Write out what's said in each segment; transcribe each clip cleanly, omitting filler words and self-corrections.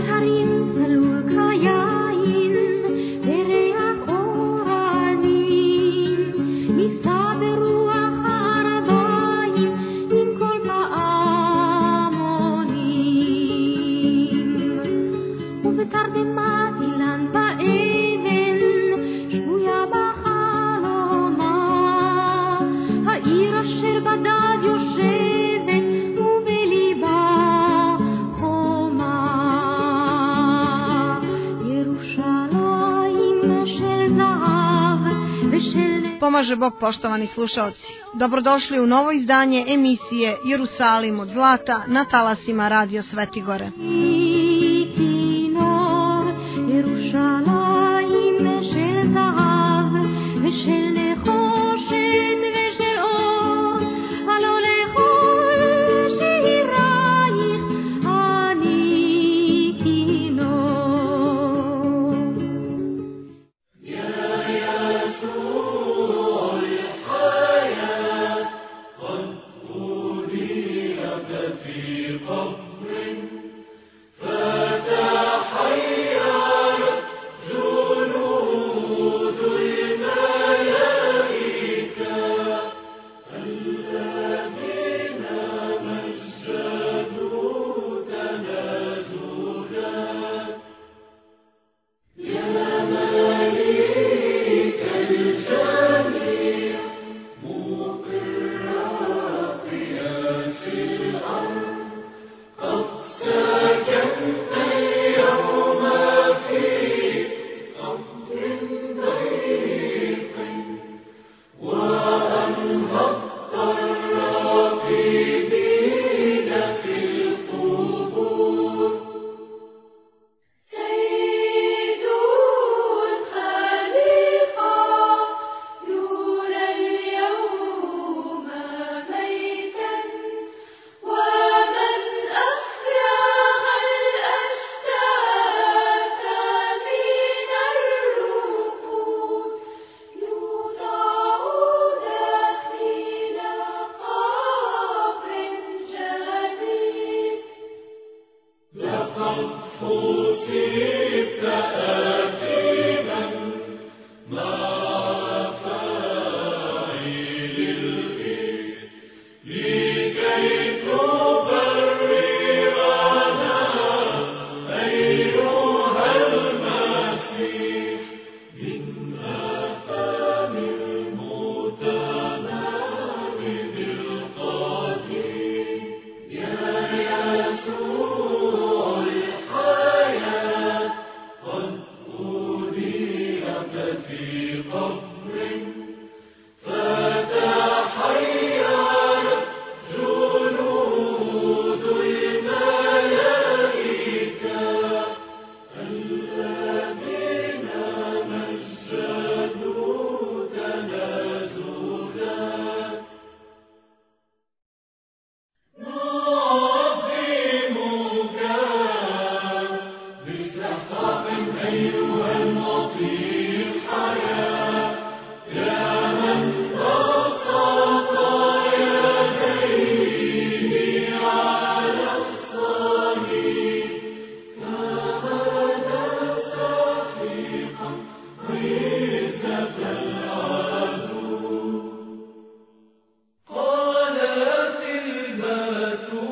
Pomaže Bog, poštovani slušaoci. Dobrodošli u novo izdanje emisije Jerusalim od zlata na talasima Radio Svetigore.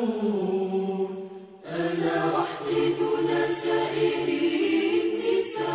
أنا وحدي دون سائر النساء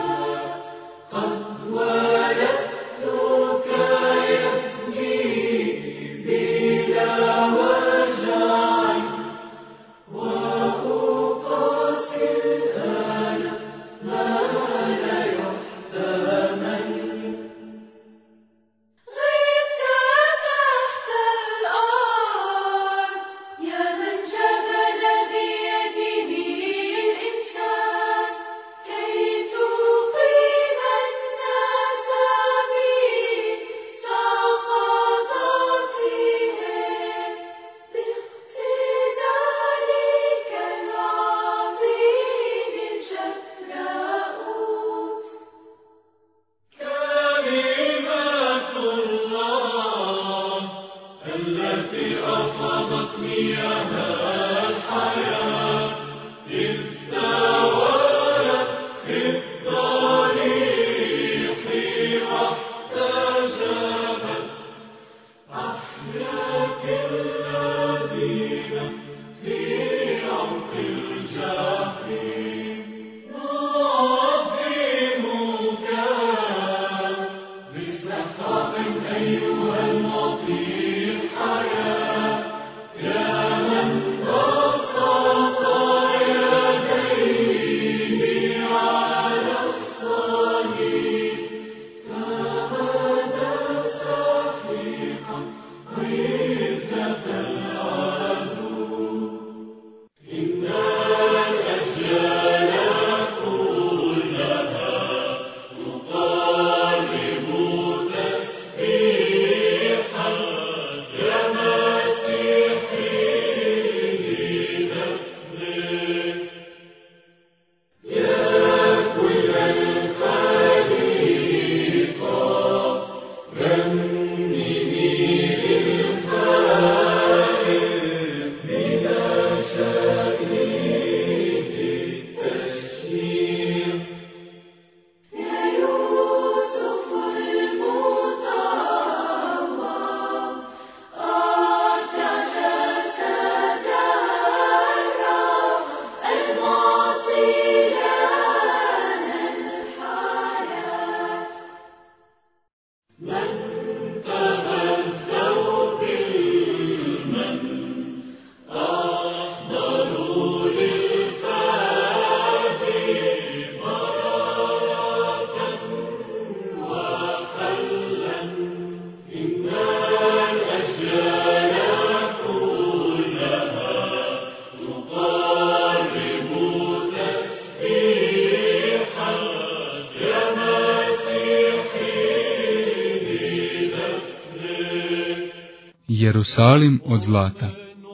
Jerusalim od zlata.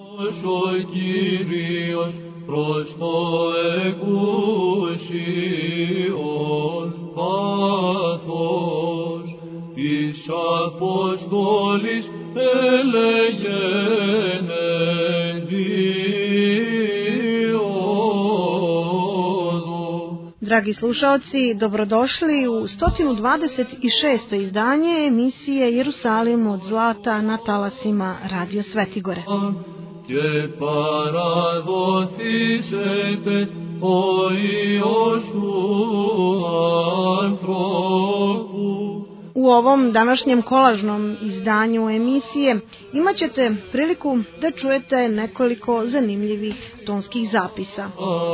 Dragi slušaoci, dobrodošli u 126. izdanje emisije Jerusalim od zlata na talasima Radio Svetigore. U ovom današnjem kolažnom izdanju emisije imat ćete priliku da čujete nekoliko zanimljivih tonskih zapisa.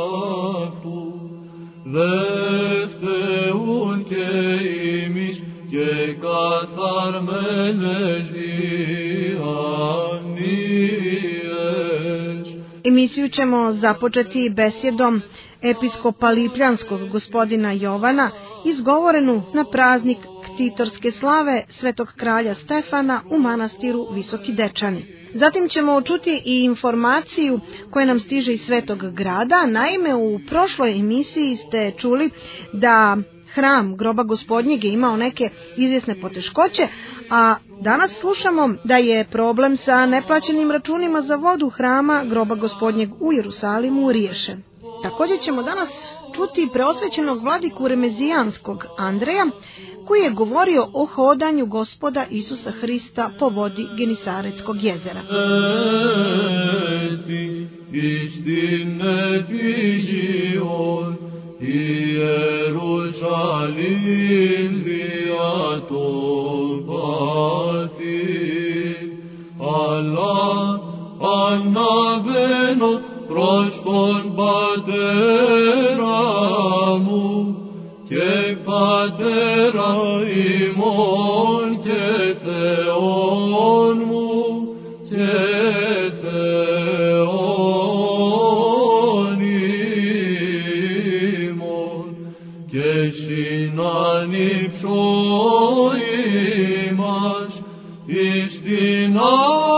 Emisiju ćemo započeti besjedom episkopa Lipljanskog gospodina Jovana, izgovorenu na praznik ktitorske slave svetog kralja Stefana u manastiru Visoki Dečani. Zatim ćemo čuti i informaciju koja nam stiže iz Svetog grada. Naime, u prošloj emisiji ste čuli da hram groba gospodnjeg je imao neke izvjesne poteškoće, a danas slušamo da je problem sa neplaćenim računima za vodu hrama groba gospodnjeg u Jerusalimu riješen. Također ćemo danas čuti preosvećenog vladiku Remezijanskog Andreja, koji je govorio o hodanju Gospoda Isusa Hrista po vodi Genisaretskog jezera. Prošpon baderamu, ke badera imon, ke theon mu, ke theon imon, ke shinani psho imash, istinano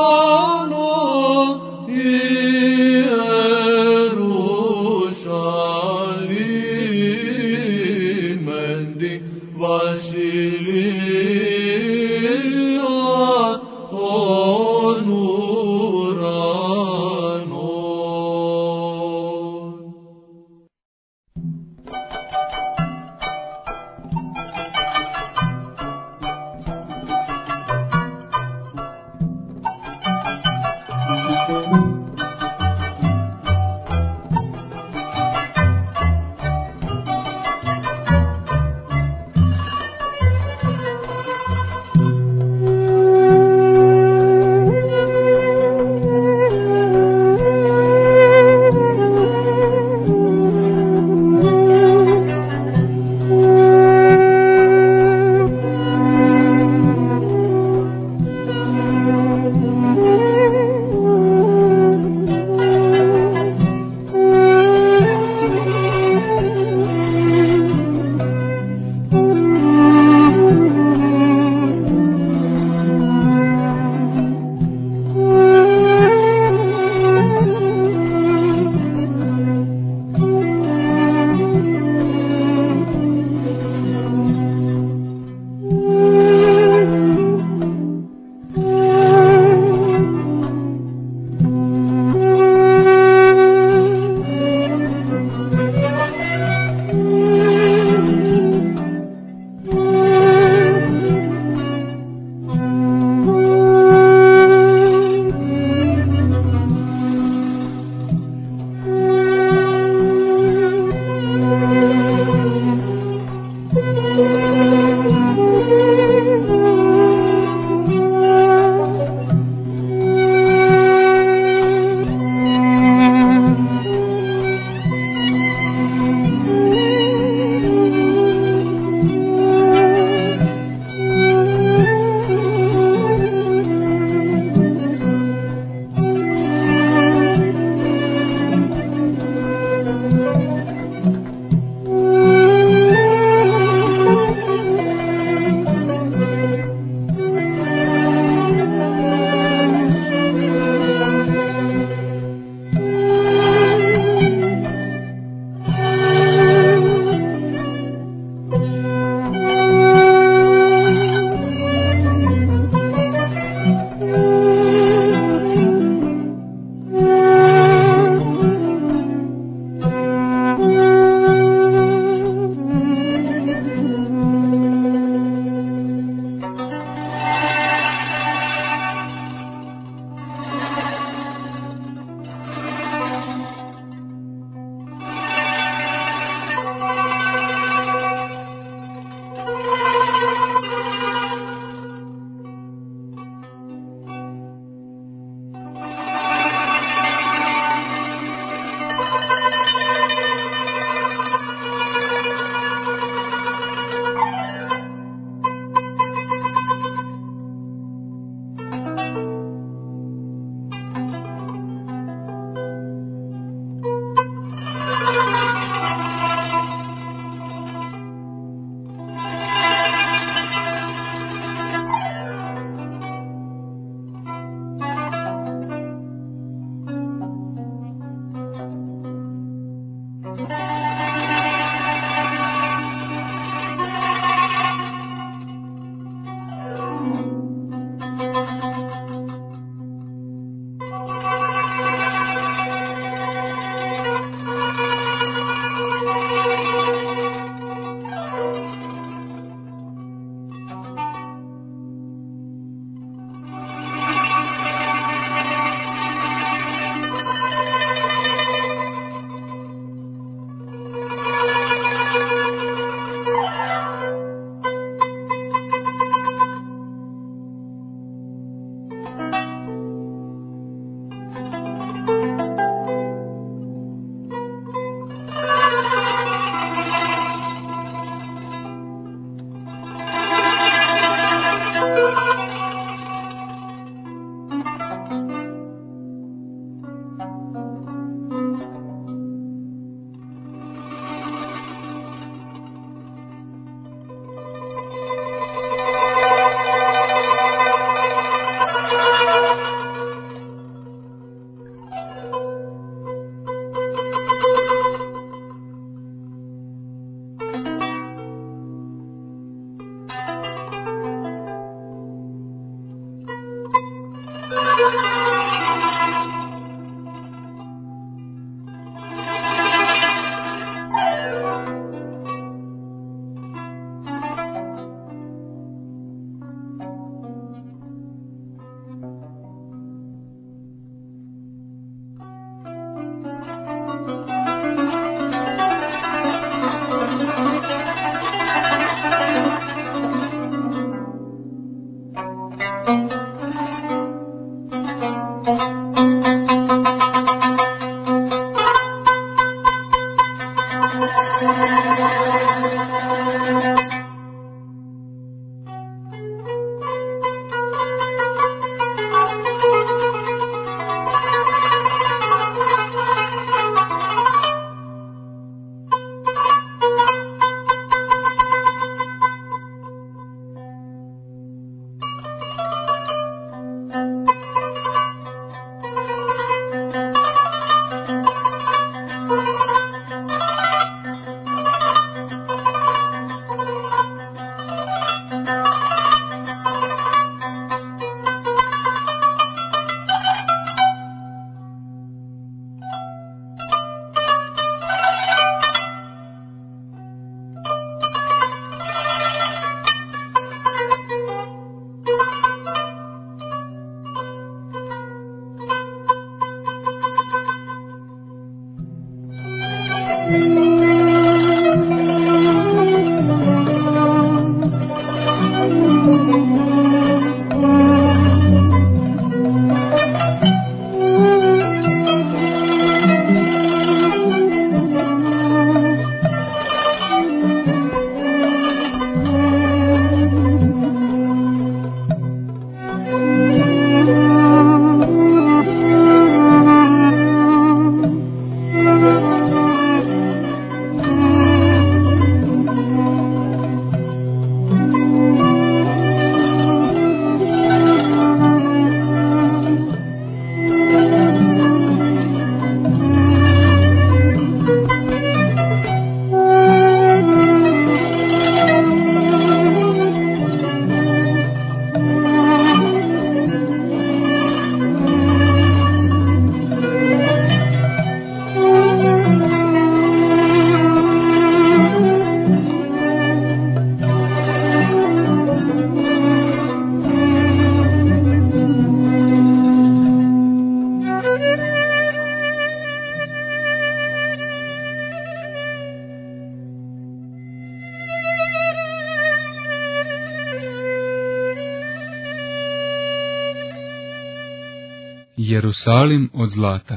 Jerusalim od zlata.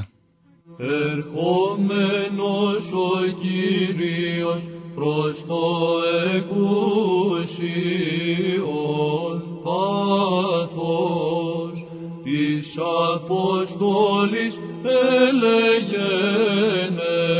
Ερχόμενος ο Κύριος προς το εκούσιον πάθος της Αποστόλης έλεγεν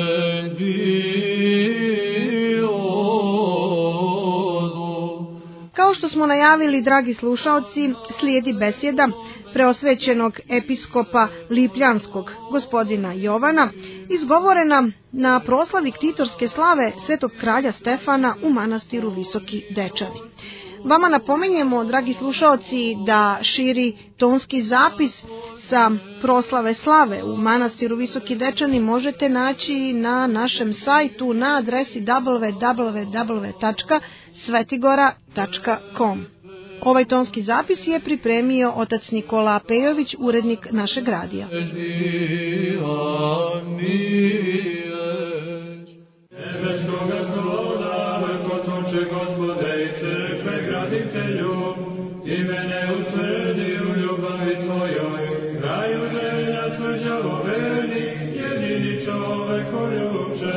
εντίοδο. Kao što smo najavili, dragi slušaoci, slijedi besjeda preosvećenog episkopa Lipljanskog gospodina Jovana, izgovorena na proslavi ktitorske slave svetog kralja Stefana u manastiru Visoki Dečani. Vama napominjemo, dragi slušaoci, da širi tonski zapis sa proslave slave u manastiru Visoki Dečani možete naći na našem sajtu na adresi www.svetigora.com. Ovaj tonski zapis je pripremio otac Nikola Pejović, urednik našeg radija. Imene utvrdi u ljubavi tvojoj, kraju želja tvrđa verni, jedini čovekoljuče.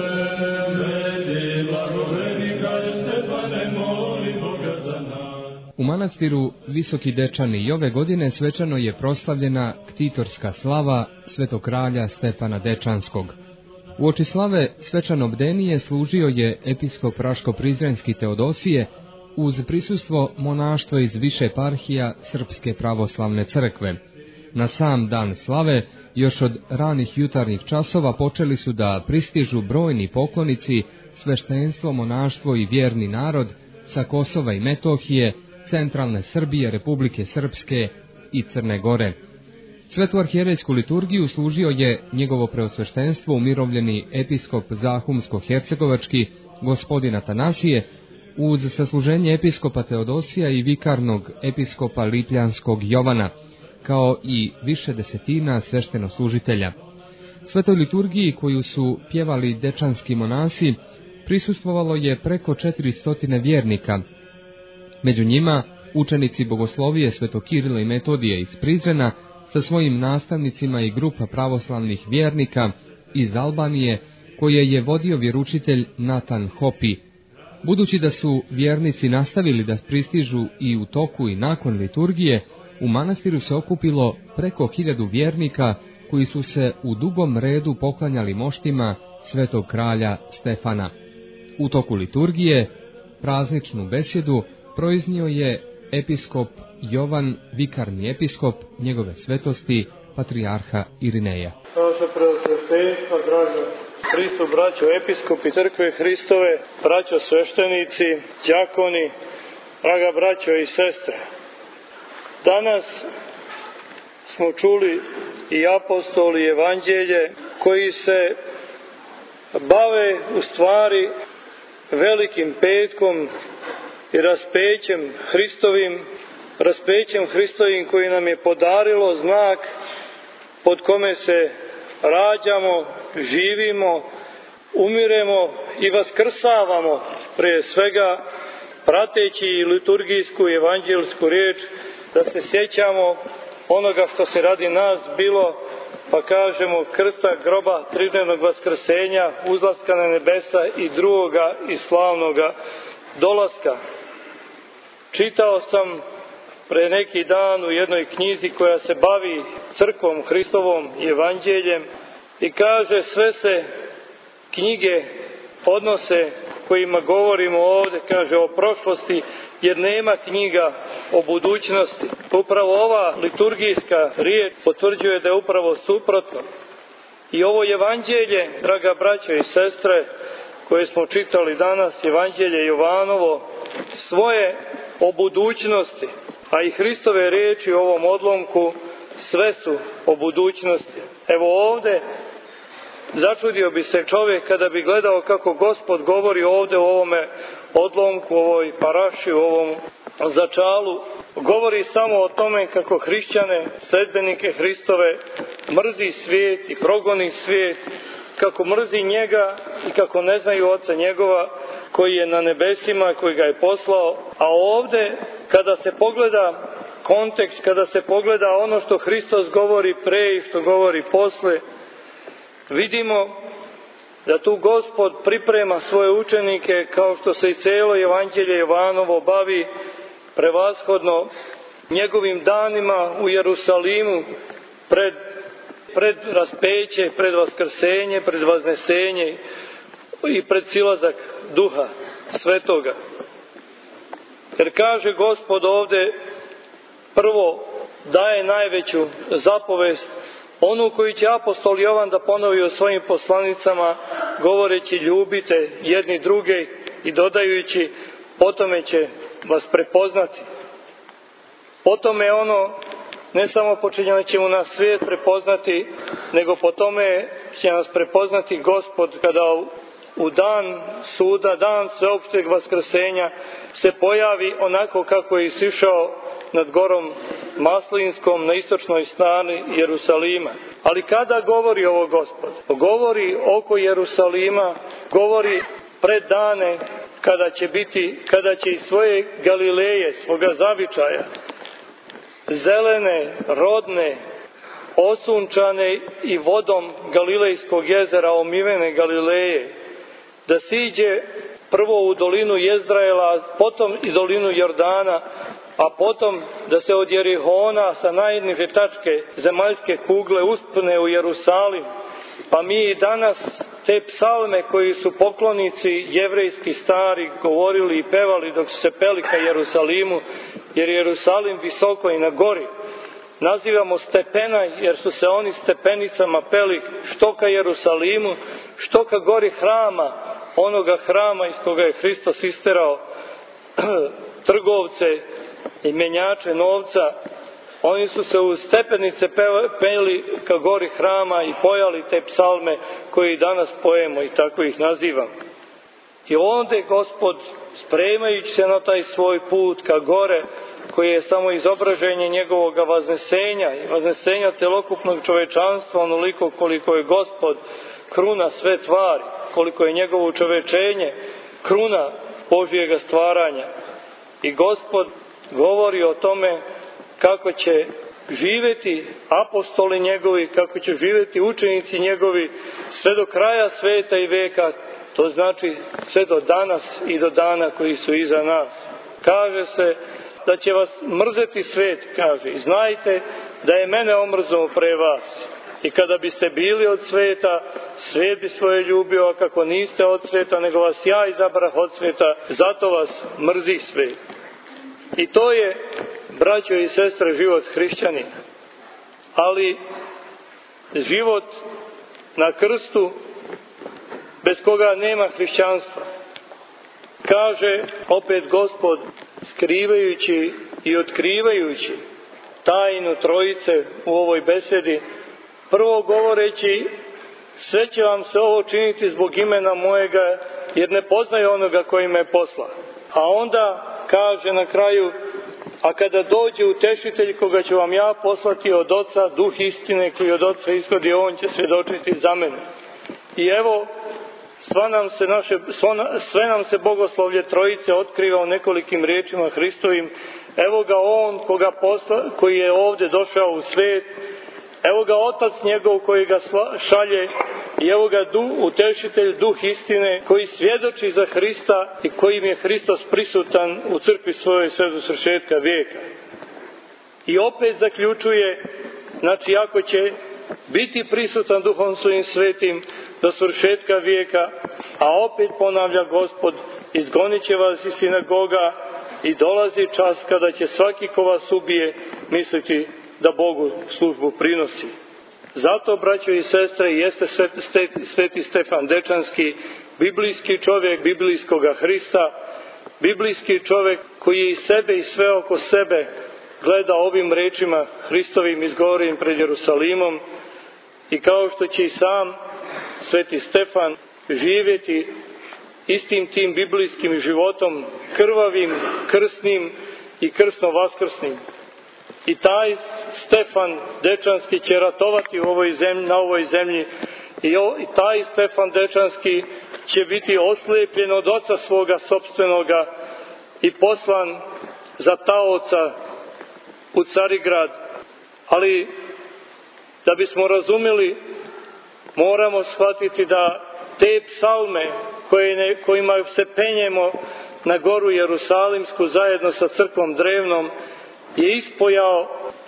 Sveti blagoveni kralju Stefane, moli Boga za nas. U manastiru Visoki Dečani i ove godine svečano je proslavljena ktitorska slava svetog kralja Stefana Dečanskog. Uoči slave svečano bdenije služio je episkop Raško-Prizrenski Teodosije uz prisustvo monaštva iz više eparhija Srpske pravoslavne crkve. Na sam dan slave, još od ranih jutarnjih časova počeli su da pristižu brojni poklonici, sveštenstvo, monaštvo i vjerni narod sa Kosova i Metohije, centralne Srbije, Republike Srpske i Crne Gore. Svetu arhijerejsku liturgiju služio je njegovo preosveštenstvo umirovljeni episkop Zahumsko-Hercegovački gospodin Atanasije, uz sasluženje episkopa Teodosija i vikarnog episkopa Lipljanskog Jovana, kao i više desetina sveštenoslужitelja. Svetoj liturgiji koju su pjevali dečanski monasi prisustvovalo je preko 400 vjernika. Među njima učenici bogoslovije Svetog Kirila i Metodija iz Prizrena sa svojim nastavnicima i grupa pravoslavnih vjernika iz Albanije koje je vodio vjeručitelj Natan Hopi. Budući da su vjernici nastavili da pristižu i u toku i nakon liturgije, u manastiru se okupilo preko 1000 vjernika koji su se u dugom redu poklanjali moštima svetog kralja Stefana. U toku liturgije prazničnu besjedu proiznio je episkop Jovan, vikarni episkop njegove svetosti, patrijarha Irineja. Hristu, braćo episkopi crkve Hristove, braćo sveštenici, đakoni, draga braćo i sestre. Danas smo čuli i apostoli i evanđelje koji se bave u stvari velikim petkom i raspećem Hristovim koji nam je podarilo znak pod kome se rađamo, živimo, umiremo i vaskrsavamo, prije svega prateći liturgijsku i evanđelsku riječ, da se sjećamo onoga što se radi nas bilo, pa kažemo krsta, groba, tridnevnog vaskrsenja, uzlaska na nebesa i drugoga i slavnoga dolaska. Čitao sam pre neki dan u jednoj knjizi koja se bavi crkvom Hristovom i evanđeljem i kaže sve se knjige odnose kojima govorimo ovdje, kaže o prošlosti, jer nema knjiga o budućnosti. Upravo ova liturgijska riječ potvrđuje da je upravo suprotno. I ovo evanđelje, draga braćo i sestre, koje smo čitali danas, evanđelje Jovanovo, svoje o budućnosti, a i Hristove riječi u ovom odlomku sve su o budućnosti. Evo ovdje začudio bi se čovjek kada bi gledao kako Gospod govori ovdje u ovome odlomku, u ovoj paraši, u ovom začalu. Govori samo o tome kako hrišćane, sledbenike Hristove, mrzi svijet i progoni svijet, kako mrzi njega i kako ne znaju Oca njegova koji je na nebesima, koji ga je poslao. A ovdje, kada se pogleda kontekst, kada se pogleda ono što Hristos govori pre i što govori posle, vidimo da tu Gospod priprema svoje učenike, kao što se i celo Evanđelje Jovanovo bavi prevashodno njegovim danima u Jerusalimu pred raspeće, pred vaskrsenje, pred vaznesenje i pred silazak Duha Svetoga. Jer kaže Gospod ovde, prvo daje najveću zapovest, onu koju će apostol Jovan da ponovi u svojim poslanicama, govoreći ljubite jedni druge i dodajući po tome će vas prepoznati. Po tome ono, ne samo počinjeno ćemo nas svijet prepoznati, nego po tome će nas prepoznati Gospod kada u dan suda, dan sveopšteg vaskrsenja se pojavi onako kako je sišao nad gorom Maslinskom na istočnoj strani Jerusalima. Ali kada govori ovo Gospod? Govori oko Jerusalima, govori pred dane kada će iz svoje Galileje, svoga zavičaja, zelene, rodne, osunčane i vodom Galilejskog jezera omivene Galileje, da siđe prvo u dolinu Jezraela, potom i dolinu Jordana, a potom da se od Jerihona sa najniže tačke zemaljske kugle uspne u Jerusalim. Pa mi i danas te psalme koji su poklonici jevrejski stari govorili i pevali dok su se peli ka Jerusalimu, jer Jerusalim visoko i na gori, nazivamo stepena jer su se oni stepenicama peli što ka Jerusalimu, što ka gori hrama, onoga hrama iz koga je Hristos isterao trgovce i menjače novca. Oni su se u stepenice peli ka gori hrama i pojali te psalme koje i danas pojemo i tako ih nazivamo. I onda Gospod, spremajući se na taj svoj put ka gore, koji je samo izobraženje njegovog vaznesenja i vaznesenja celokupnog čovečanstva, onoliko koliko je Gospod kruna sve tvari, koliko je njegovo čovečenje kruna Božijega stvaranja. I Gospod govori o tome kako će živjeti apostoli njegovi, kako će živjeti učenici njegovi sve do kraja sveta i veka, to znači sve do danas i do dana koji su iza nas. Kaže se da će vas mrzeti svet, kaže, i znajte da je mene omrznuo pre vas. I kada biste bili od sveta, svet bi svoje ljubio, a kako niste od sveta, nego vas ja izabrah od sveta, zato vas mrzi svet. I to je, braćo i sestre, život hrišćanina. Ali život na krstu, bez koga nema hrišćanstva. Kaže opet Gospod, skrivajući i otkrivajući tajnu Trojice u ovoj besedi, prvo govoreći, sve će vam se ovo činiti zbog imena mojega, jer ne poznaju onoga koji me posla. A onda kaže na kraju, a kada dođe utešitelj koga ću vam ja poslati od Oca, duh istine koji od Oca ishodi, on će svjedočiti za mene. I evo, sve nam se bogoslovlje Trojice otkriva u nekolikim riječima Hristovim. Evo ga on koji je ovdje došao u svet, evo ga Otac njegov koji ga šalje, i evo ga utešitelj, duh istine, koji svjedoči za Hrista i kojim je Hristos prisutan u crkvi svojoj sve do svršetka vijeka. I opet zaključuje, znači ako će biti prisutan Duhom svojim svetim do svršetka vijeka, a opet ponavlja Gospod, izgonit će vas iz sinagoga i dolazi čas kada će svaki ko vas ubije misliti da Bogu službu prinosi. Zato, braćo i sestre, jeste sveti Stefan Dečanski, biblijski čovjek biblijskoga Hrista, biblijski čovjek koji je i sebe i sve oko sebe gleda ovim rečima Hristovim izgovorenim pred Jerusalimom, i kao što će i sam sveti Stefan živjeti istim tim biblijskim životom, krvavim, krsnim i krsno vaskrsnim. I taj Stefan Dečanski će ratovati na ovoj zemlji, i taj Stefan Dečanski će biti oslijepljen od oca svoga sopstvenoga i poslan za taoca u Carigrad, ali da bismo razumeli, moramo shvatiti da te psalme kojima se penjemo na goru Jerusalimsku zajedno sa crkvom drevnom je ispojao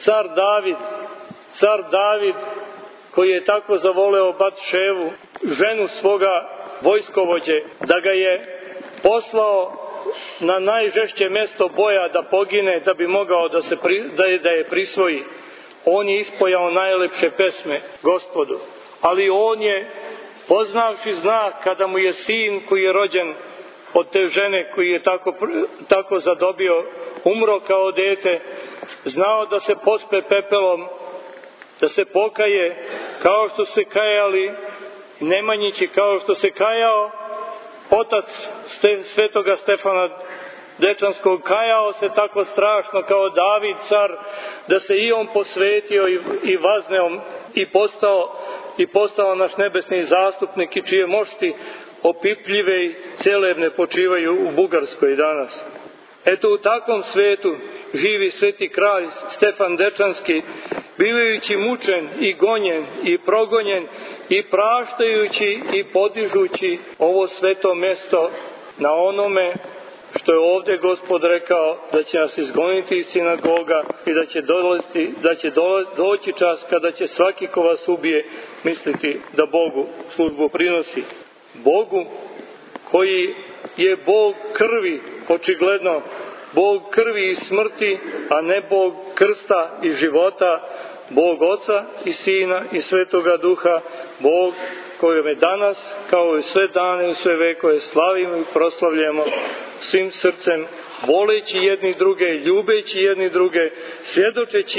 car David koji je tako zavoleo Batševu, ženu svoga vojskovođe, da ga je poslao na najžešće mesto boja da pogine, da bi mogao da je prisvoji. On je ispojao najlepše pesme Gospodu, ali on je, poznavši znak kada mu je sin koji je rođen od te žene koji je tako zadobio, umro kao dete, znao da se pospe pepelom, da se pokaje kao što se kajali Nemanjići, kao što se kajao otac svetoga Stefana Dečanskog, kajao se tako strašno kao David car, da se i on posvetio i vazneo i postao naš nebesni zastupnik i čije mošti opipljive i celebne počivaju u Bugarskoj danas. Eto, u takvom svetu živi sveti kralj Stefan Dečanski, bivajući mučen i gonjen i progonjen i praštajući i podižući ovo sveto mesto na onome što je ovdje Gospod rekao, da će nas izgoniti iz sinagoga i da će doći čas kada će svaki ko vas ubije misliti da Bogu službu prinosi. Bogu koji je Bog krvi, očigledno Bog krvi i smrti, a ne Bog krsta i života, Bog Oca i Sina i Svetoga Duha, Bog kojome danas, kao i sve dane i sve vekove, slavimo i proslavljamo svim srcem, voleći jedni druge, ljubeći jedni druge, svjedočeći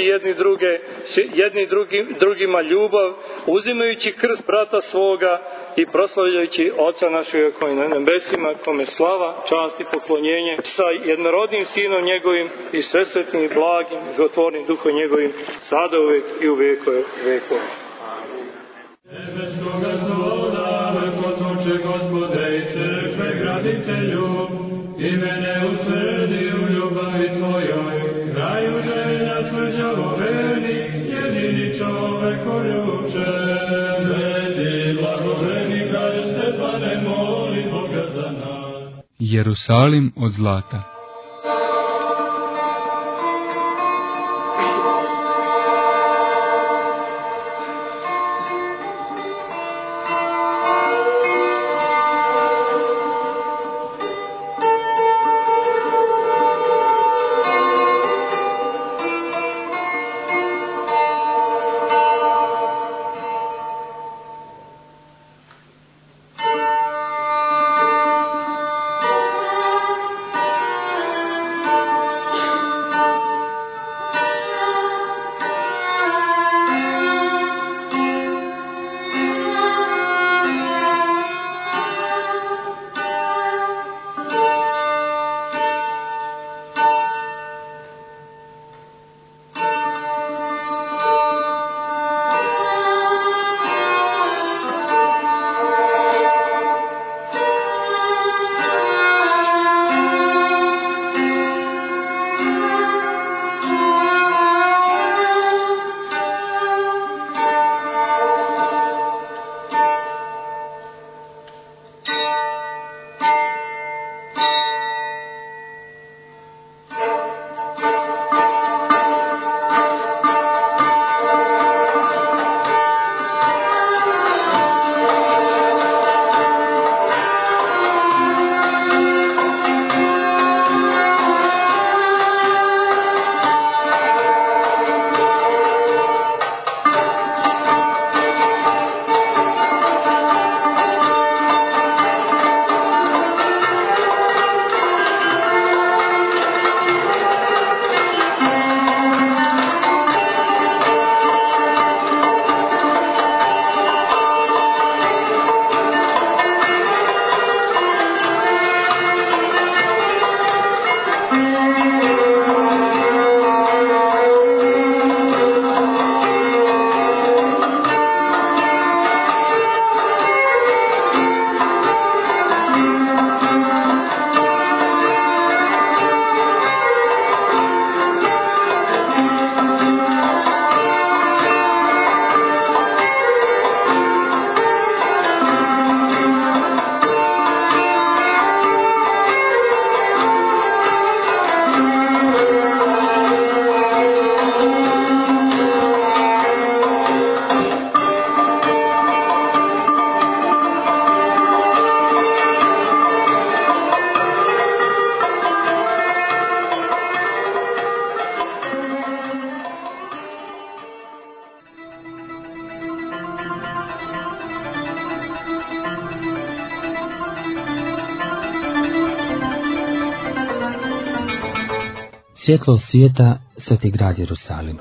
jedni drugima ljubav, uzimajući krst brata svoga i proslavljajući Oca našega koji je na nebesima, kome slava, čast i poklonjenje, sa jednorodnim Sinom njegovim i svesvetnim i blagim, životvornim Duhom njegovim, sada uvek i u vekove vekova. Nebeskoga svoda, vekotoče Gospode i crkve graditelju, i mene utvrdi u ljubavi Tvojoj, kraju želja tvrđavo vernik, jedini čovekoljuče. Sveti blagovremni kralju Stefane, moli Boga za nas. Jerusalim od zlata. Svjetlo svijeta, Sveti grad Jerusalim.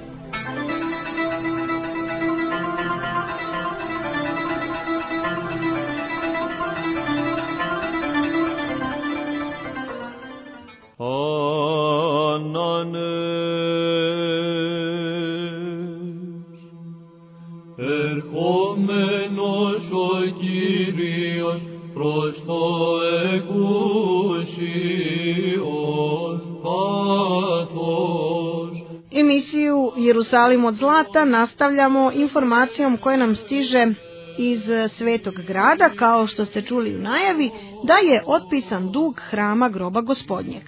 Emisiju Jerusalim od zlata nastavljamo informacijom koja nam stiže iz Svetog grada, kao što ste čuli u najavi, da je otpisan dug hrama groba Gospodnjeg.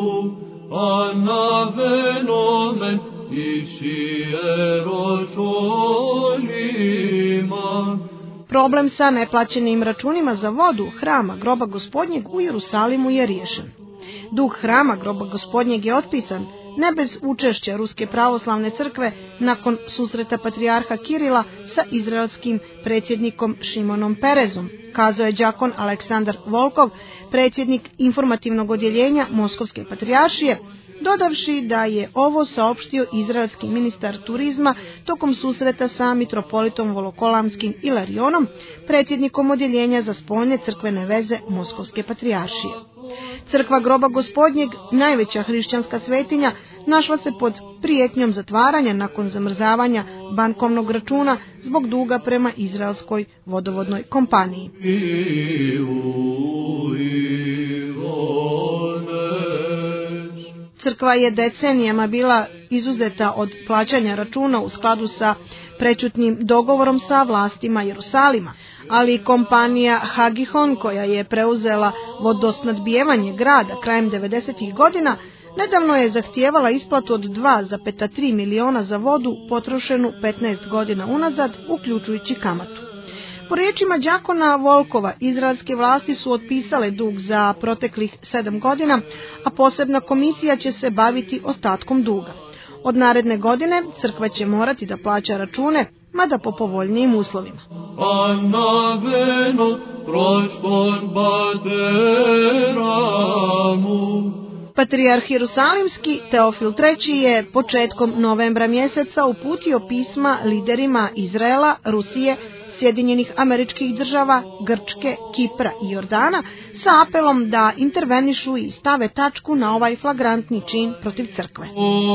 Problem sa neplaćenim računima za vodu hrama groba Gospodnjeg u Jerusalimu je riješen. Dug hrama groba Gospodnjeg je otpisan, ne bez učešća Ruske pravoslavne crkve nakon susreta patrijarha Kirila sa izraelskim predsjednikom Šimonom Perezom, kazao je đakon Aleksandar Volkov, predsjednik informativnog odjeljenja Moskovske patrijaršije, dodavši da je ovo saopštio izraelski ministar turizma tokom susreta sa mitropolitom Volokolamskim Ilarionom, predsjednikom odjeljenja za spoljne crkvene veze Moskovske patrijaršije. Crkva groba Gospodnjeg, najveća hrišćanska svetinja, našla se pod prijetnjom zatvaranja nakon zamrzavanja bankovnog računa zbog duga prema izraelskoj vodovodnoj kompaniji. Crkva je decenijama bila izuzeta od plaćanja računa u skladu sa prečutnim dogovorom sa vlastima Jerusalima, ali kompanija Hagihon, koja je preuzela vodosnadbijevanje grada krajem 90. godina, nedavno je zahtijevala isplatu od 2,3 miliona za vodu potrošenu 15 godina unazad, uključujući kamatu. Po riječima đakona Volkova, izraelske vlasti su otpisale dug za proteklih 7 godina, a posebna komisija će se baviti ostatkom duga. Od naredne godine crkva će morati da plaća račune, mada po povoljnijim uslovima. Patrijarh Jerusalimski Teofil III je početkom novembra mjeseca uputio pisma liderima Izraela, Rusije, Sjedinjenih Američkih Država, Grčke, Kipra i Jordana sa apelom da intervenišu i stave tačku na ovaj flagrantni čin protiv crkve.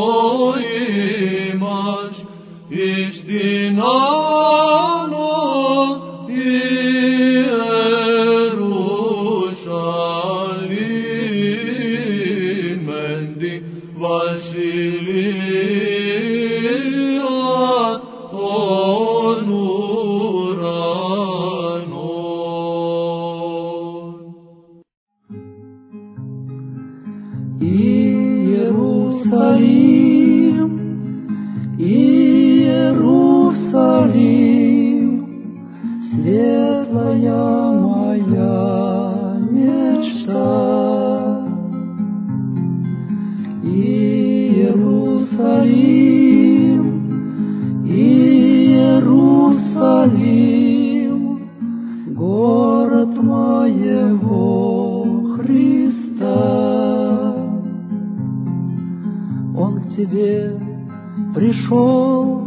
Пришел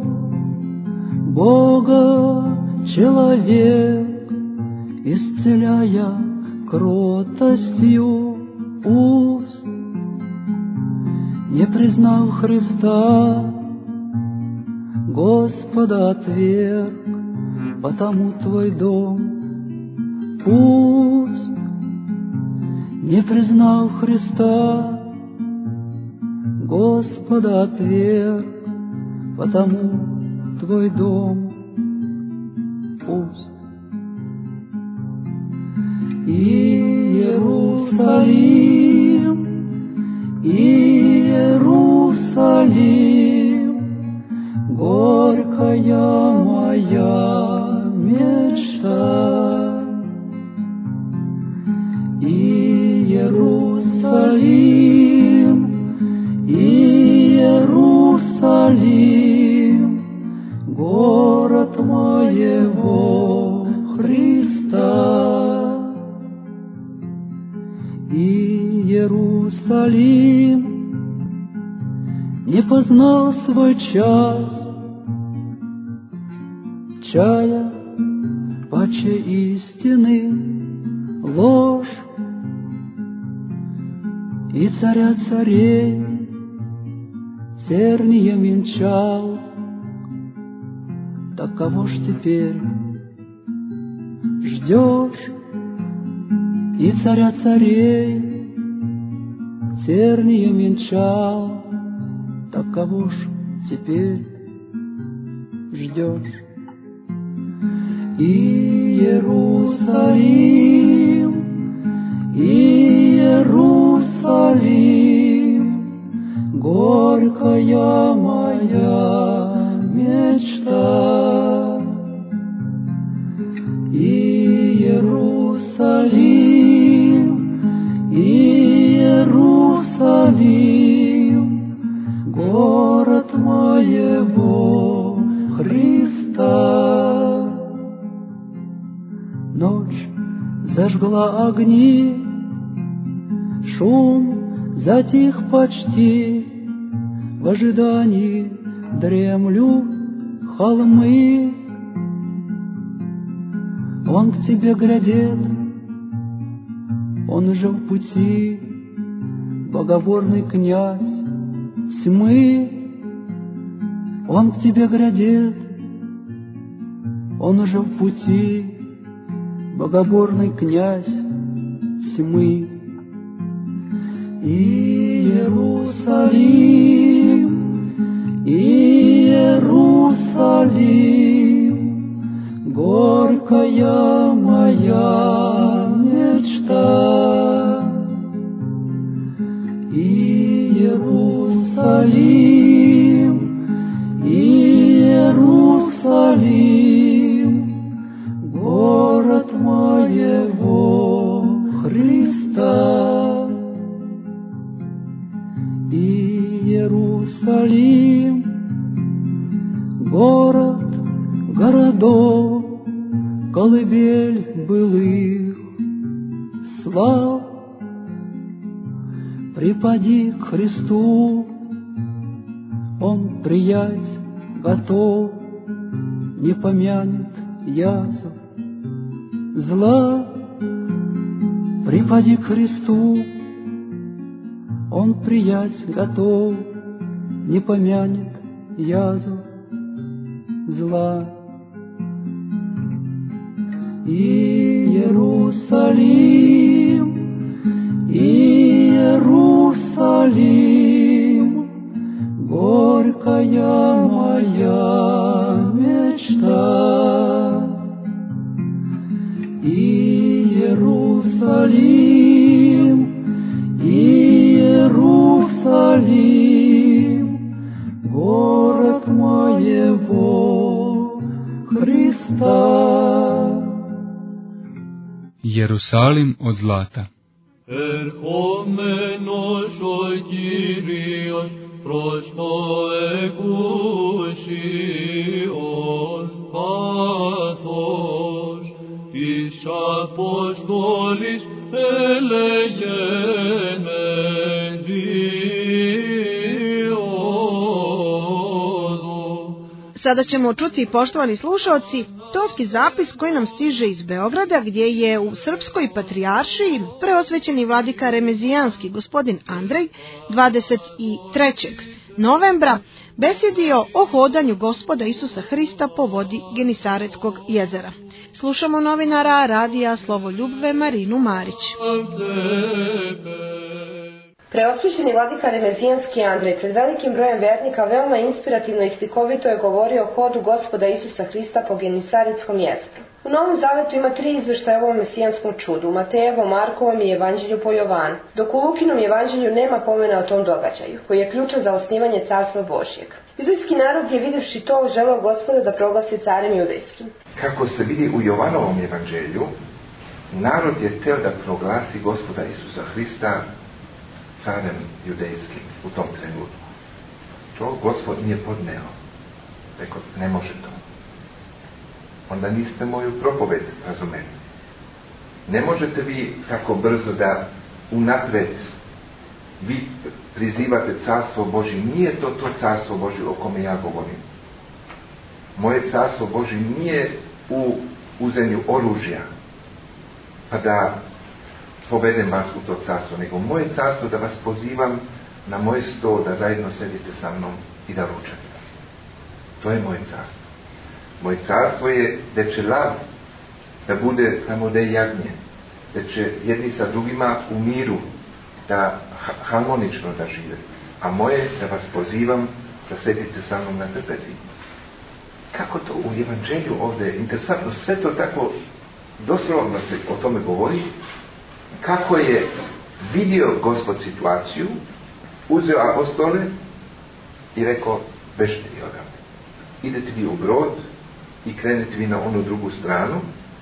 Бога человек, исцеляя кротостью уст, не признав Христа, Господа отверг, потому твой дом пуст, не признав Христа, Господа отверг, потому твой дом пуст. Иерусалим, Иерусалим, горькая моя мечта. Иерусалим, Иерусалим, город моего Христа. Иерусалим, не познал свой час, чая паче истины ложь, и царя царей тернием венчал. Так кого ж теперь ждешь? И царя царей тернием венчал. Так кого ж теперь ждешь? Иерусалим, Иерусалим, горькая моя мечта. Иерусалим, Иерусалим, город моего Христа. Ночь зажгла огни, шум затих почти, в ожидании дремлю холмы. Он к тебе глядит, он уже в пути, богоборный князь тьмы. Он к тебе глядит, он уже в пути, богоборный князь тьмы. Иерусалим, Иерусалим, горькая моя мечта. Иерусалим, Иерусалим, город моего Христа. Иерусалим, город городов, колыбель былых слав. Припади к Христу, Он приять готов, не помянет язв зла. Припади к Христу, Он приять готов, не помянет язв зла. Иерусалим, Иерусалим, горькая моя мечта. Иерусалим, Иерусалим, город моего Христа. Jerusalim od zlata. Ερχόμενος ο Κύριος προς το εκούσιον πάθος της Αποστόλης έλεγεν ενδιόδου. Sada ćemo čuti, poštovani slušaoci, tonski zapis koji nam stiže iz Beograda, gdje je u Srpskoj patrijaršiji preosvećeni vladika Remezijanski gospodin Andrej 23. novembra besjedio o hodanju Gospoda Isusa Hrista po vodi Genisaretskog jezera. Slušamo novinara Radija Slovoljubve Marinu Marić. Preosvećeni vladika Remezijanski Andrej pred velikim brojem vernika veoma inspirativno i slikovito je govorio o hodu Gospoda Isusa Hrista po Genisaretskom jezeru. U Novom Zavetu ima 3 izveštaja o ovom mesijanskom čudu, u Matejevom, Markovom i Evanđelju po Jovanu, dok u Lukinom Evanđelju nema pomena o tom događaju, koji je ključan za osnivanje carstva Božjeg. Judejski narod je vidjevši to želeo Gospoda da proglasi carem judejskim. Kako se vidi u Jovanovom Evanđelju, narod je htio da proglasi Gospoda Isusa Hrista carem judejskim u tom trenutku. To Gospod nije podneo. Rekao, ne može to. Onda niste moju propoved razumeli. Ne možete vi tako brzo da unapred vi prizivate carstvo Božje, nije to carstvo Božje o kome ja govorim. Moje carstvo Božje nije u uzemlju oružja, pa da povedem vas u to carstvo, nego moje carstvo da vas pozivam na moje sto, da zajedno sedite sa mnom i da ručate. To je moje carstvo. Moje carstvo je da će lav da bude tamo da je jagnje, da će jedni sa drugima u miru, da harmonično da žive. A moje da vas pozivam da sedite sa mnom na trpezi. Kako to u evanđelju ovdje je interesantno, sve to tako doslovno se o tome govori, kako je vidio Gospod situaciju, uzeo apostole i rekao, bežite vi odavde. Idete vi u brod i krenete vi na onu drugu stranu,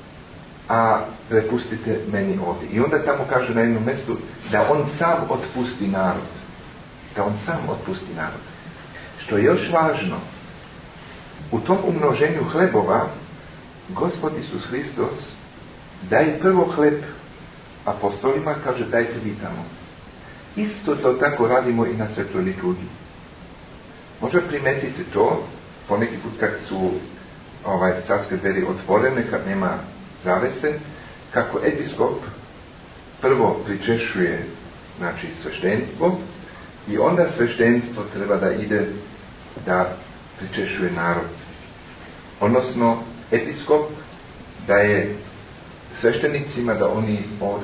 a prepustite meni ovdje. I onda tamo kaže na jednom mjestu da on sam otpusti narod. Da on sam otpusti narod. Što je još važno, u tom umnoženju hlebova Gospod Isus Hristos daje prvo hleb apostolima, kaže dajte vi tamo. Isto to tako radimo i na svetoj liturgiji. Možda primetite to, poneki put kad su carske dveri otvorene, kad nema zavese, kako episkop prvo pričešuje, znači sveštenstvo, i onda sveštenstvo treba da ide da pričešuje narod. Odnosno, episkop daje sveštenicima da oni ovdje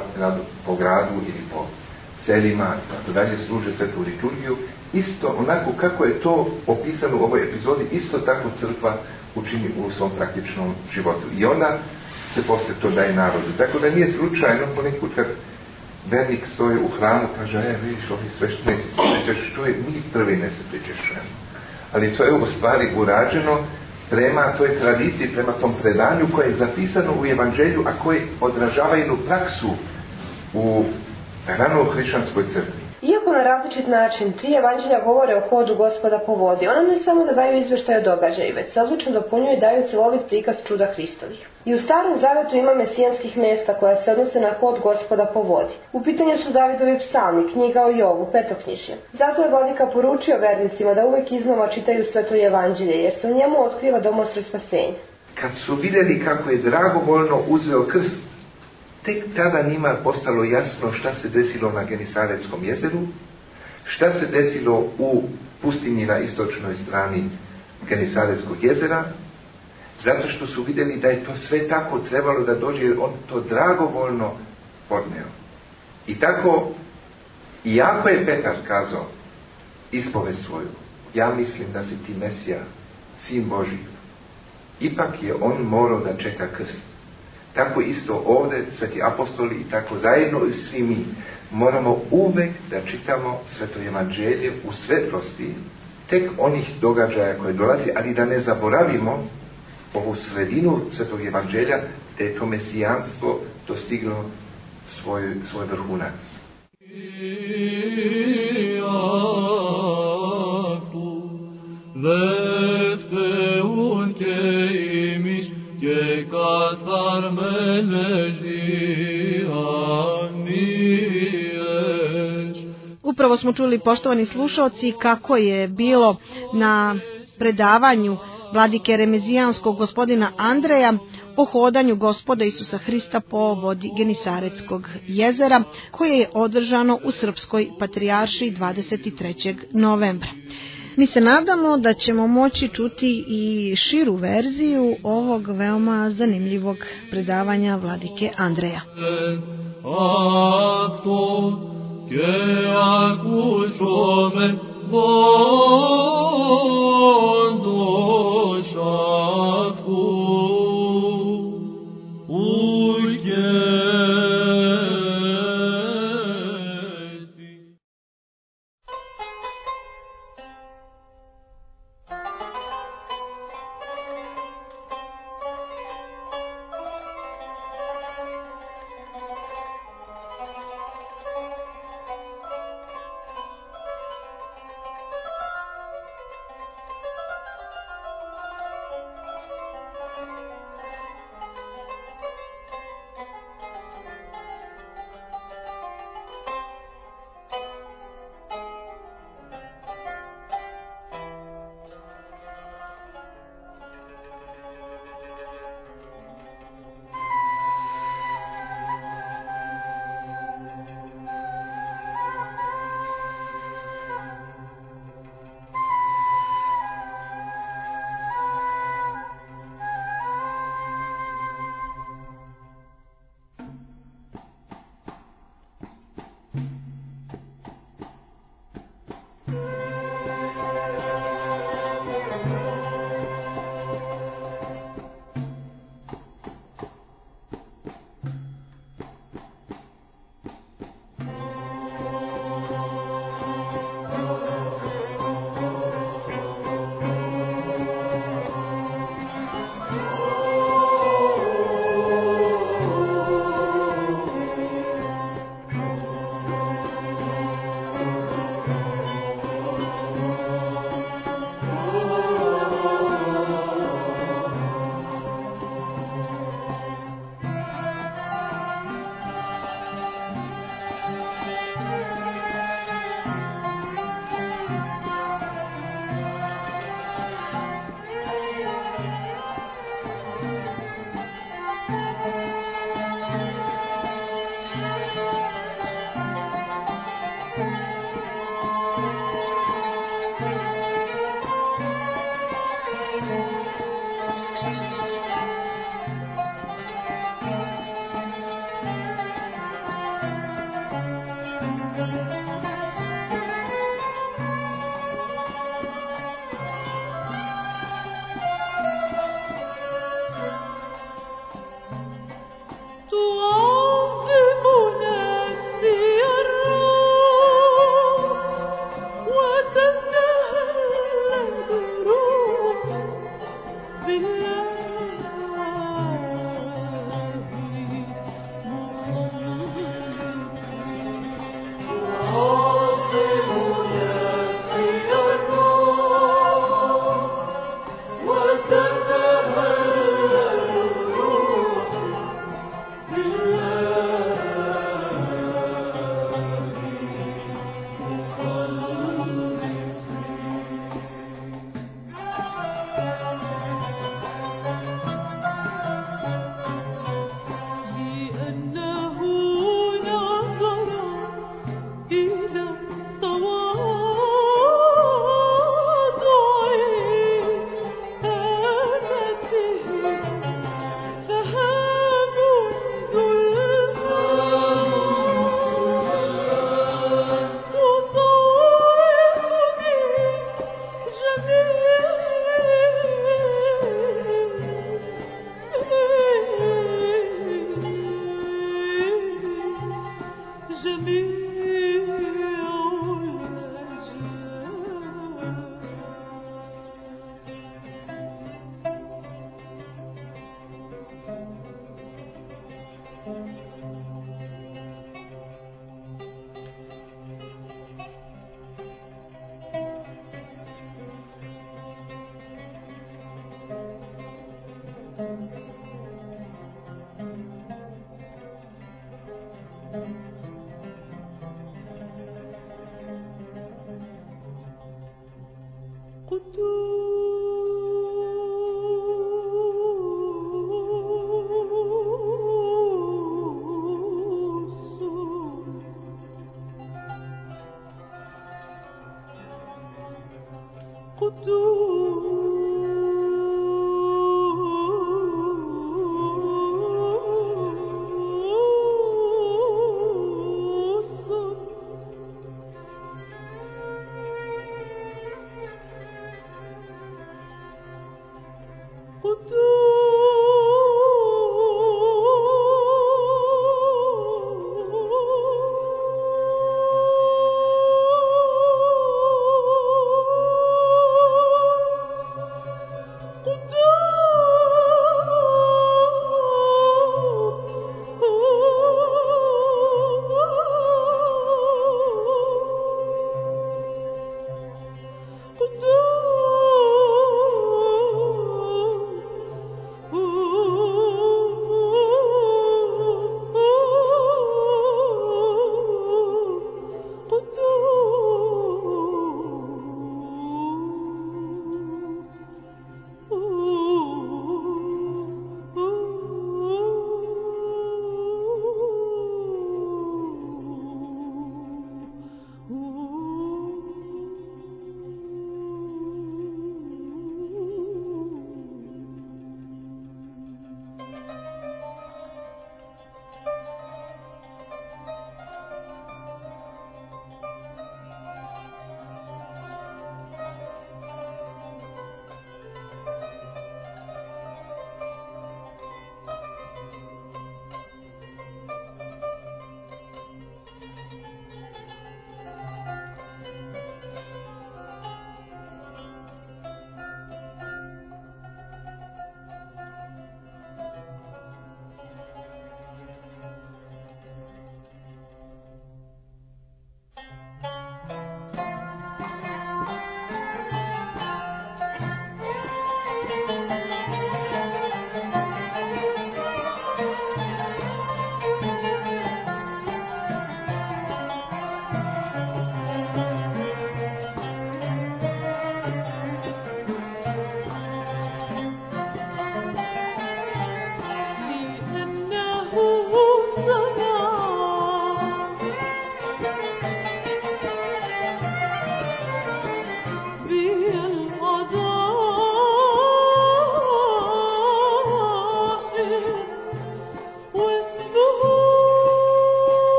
po gradu ili po selima i tako dalje služe svetu liturgiju, isto onako kako je to opisano u ovoj epizodi, isto tako crkva učini u svom praktičnom životu. I onda se poslije to daje narodu. Tako da nije slučajno, ponekad kad vernik stoji u hramu, kaže, vidiš, ovi sveštenici se pričešćuju, mi prvi ne se pričešćujemo. Ali to je u stvari urađeno prema toj tradiciji, prema tom predanju koje je zapisano u evanđelju, a koje odražava jednu praksu u ranoj hrišćanskoj crkvi. Iako na različit način, tri evanđelja govore o hodu Gospoda po vodi, ona ne samo da daju izveštaj o događaju, već se odlično dopunjuju i daju cjelovit prikaz čuda Hristovih. I u Starom Zavetu ima mesijanskih mjesta koja se odnose na hod Gospoda po vodi. U pitanju su Davidovi psalmi, knjiga o Jovu, petoknjižje. Zato je vladika poručio vernicima da uvijek iznova čitaju sveto evanđelje, jer se u njemu otkriva domostre spasenje. Kad su vidjeli kako je dragovoljno uzeo krst, tek tada njima postalo jasno šta se desilo na Genisaretskom jezeru, šta se desilo u pustinji na istočnoj strani Genisaretskog jezera, zato što su vidjeli da je to sve tako trebalo da dođe, jer on to dragovoljno podneo. I tako, iako je Petar kazao ispovest svoju, ja mislim da si ti Mesija, sin Božji, ipak je on morao da čeka krst. Tako isto ovdje sveti apostoli i tako zajedno i svi mi moramo uvek da čitamo sveto evanđelje u svetlosti tek onih događaja koje dolazi, ali da ne zaboravimo ovu sredinu svetog evanđelja, da je to mesijanstvo dostiglo svoj vrhunac. Upravo smo čuli, poštovani slušalci, kako je bilo na predavanju vladike Remezijanskog gospodina Andreja o hodanju Gospoda Isusa Hrista po vodi Genisaretskog jezera, koje je održano u Srpskoj patrijaršiji 23. novembra. Mi se nadamo da ćemo moći čuti i širu verziju ovog veoma zanimljivog predavanja vladike Andreja.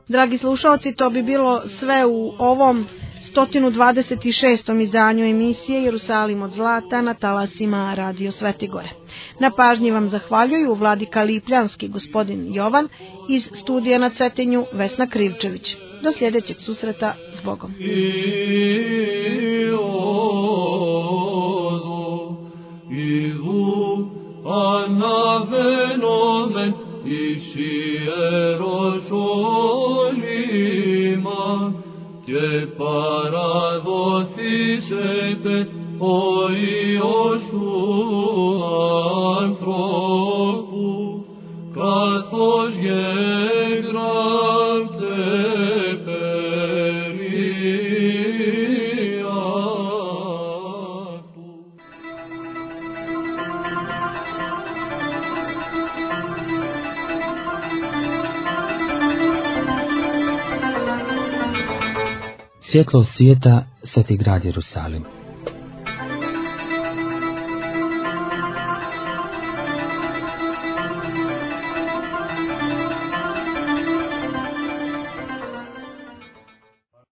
Dragi slušalci, to bi bilo sve u ovom 126. izdanju emisije Jerusalim od zlata na talasima Radio Svete Gore. Na pažnji vam zahvaljuju vladika Lipljanski gospodin Jovan, iz studija na Cetinju Vesna Krivčević. Do sljedećeg susreta, s Bogom. Και παραδοθήσετε ο Υιός του ανθρώπου, καθώς γεγράφτε περί αυτού. Svjetlo svijeta, Sveti grad Jerusalim.